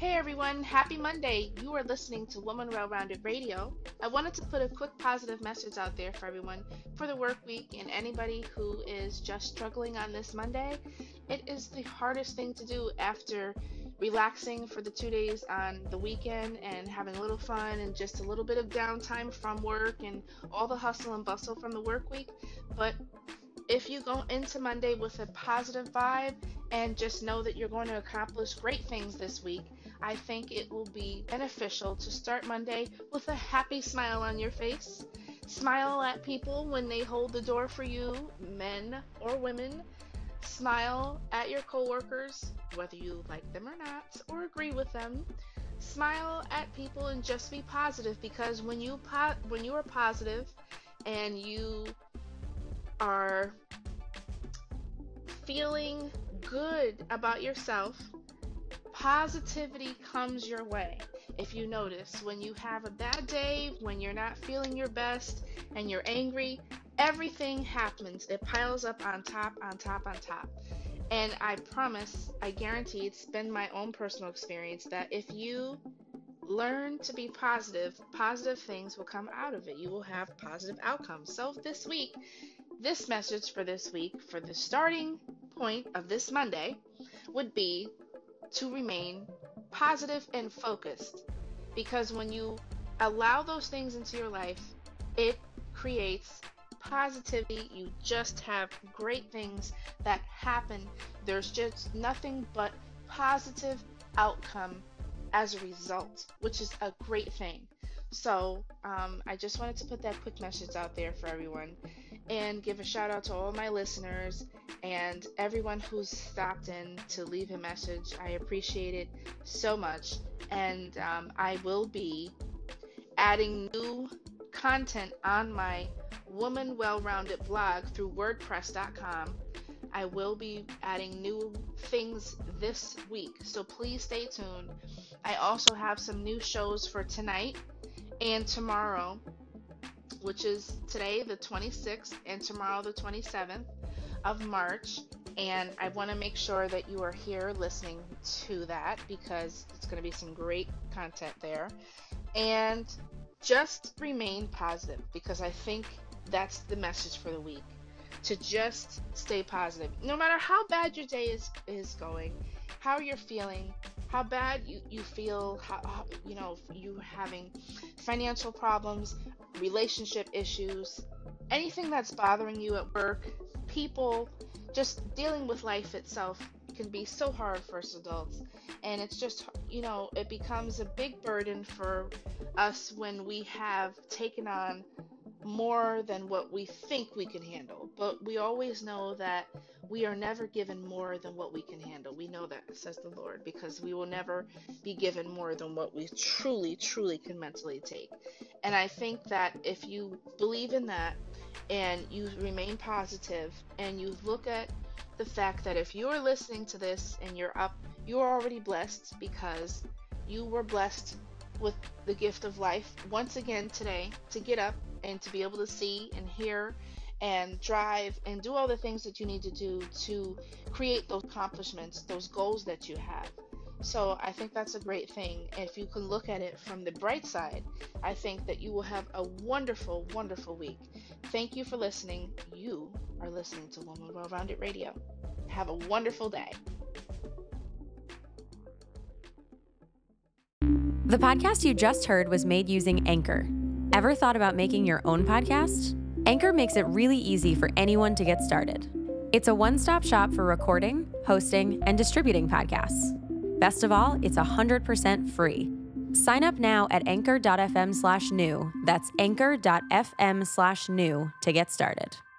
Hey everyone, happy Monday. You are listening to Woman Well-Rounded Radio. I wanted to put a quick positive message out there for everyone for the work week and anybody who is just struggling on this Monday. It is the hardest thing to do after relaxing for the 2 days on the weekend and having a little fun and just a little bit of downtime from work and all the hustle and bustle from the work week. But if you go into Monday with a positive vibe and just know that you're going to accomplish great things this week, I think it will be beneficial to start Monday with a happy smile on your face. Smile at people when they hold the door for you, men or women. Smile at your coworkers, whether you like them or not, or agree with them. Smile at people and just be positive, because when you are positive and you are feeling good about yourself, positivity comes your way. If you notice, when you have a bad day, when you're not feeling your best and you're angry, everything happens. It piles up on top, on top, on top. And I promise, I guarantee, it's been my own personal experience that if you learn to be positive, positive things will come out of it. You will have positive outcomes. So this week, this message for this week, for the starting point of this Monday, would be to remain positive and focused. Because when you allow those things into your life, it creates positivity. You just have great things that happen. There's just nothing but positive outcome as a result, which is a great thing. So I just wanted to put that quick message out there for everyone and give a shout out to all my listeners and everyone who's stopped in to leave a message. I appreciate it so much. And I will be adding new content on my Woman Well-Rounded blog through WordPress.com. I will be adding new things this week, so please stay tuned. I also have some new shows for tonight and tomorrow, which is today the 26th and tomorrow the 27th of March, and I want to make sure that you are here listening to that because it's going to be some great content there. And just remain positive, because I think that's the message for the week, to just stay positive. No matter how bad your day is going, how you're feeling, how bad you feel, how you having financial problems, relationship issues, anything that's bothering you at work, people, just dealing with life itself can be so hard for us adults. And it's just, it becomes a big burden for us when we have taken on more than what we think we can handle. But we always know that we are never given more than what we can handle. We know that, says the Lord, because we will never be given more than what we truly, truly can mentally take. And I think that if you believe in that and you remain positive and you look at the fact that if you're listening to this and you're up, you're already blessed, because you were blessed with the gift of life once again today, to get up and to be able to see and hear and drive and do all the things that you need to do to create those accomplishments, those goals that you have. So I think that's a great thing. And if you can look at it from the bright side, I think that you will have a wonderful, wonderful week. Thank you for listening. You are listening to Woman Well-Rounded Radio. Have a wonderful day. The podcast you just heard was made using Anchor. Ever thought about making your own podcast? Anchor makes it really easy for anyone to get started. It's a one-stop shop for recording, hosting, and distributing podcasts. Best of all, it's 100% free. Sign up now at anchor.fm/new. That's anchor.fm/new to get started.